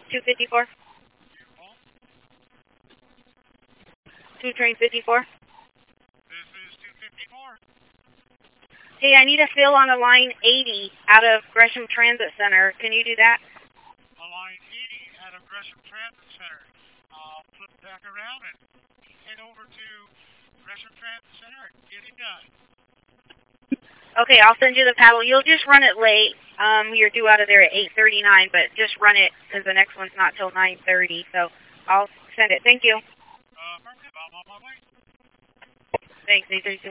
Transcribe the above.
254. 2 train 54. This is 254. Hey, I need a fill on a line 80 out of Gresham Transit Center. Can you do that? A line 80 out of Gresham Transit Center. I'll flip back around and head over to Gresham Transit Center and get it done. Okay, I'll send you the paddle. You'll just run it late. You're due out of there at 8:39, but just run it because the next one's not till 9:30. So I'll send it. Thank you. Affirmative. I'm on my way. Thanks, 832.